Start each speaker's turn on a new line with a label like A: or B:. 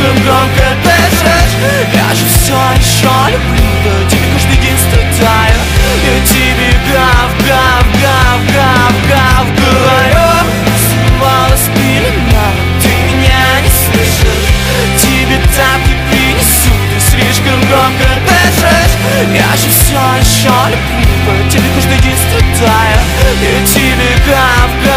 A: слишком громко дышишь. Я же все еще люблю, да тебе каждый день страдаю. Я тебе гав, гав, гав, гав, гав говорю. Снова спилена, ты меня не слышишь. Тебе тапки принесу, ты слишком громко дышишь. Я же все еще люблю, да тебе каждый день страдаю. Я тебе гав, гав.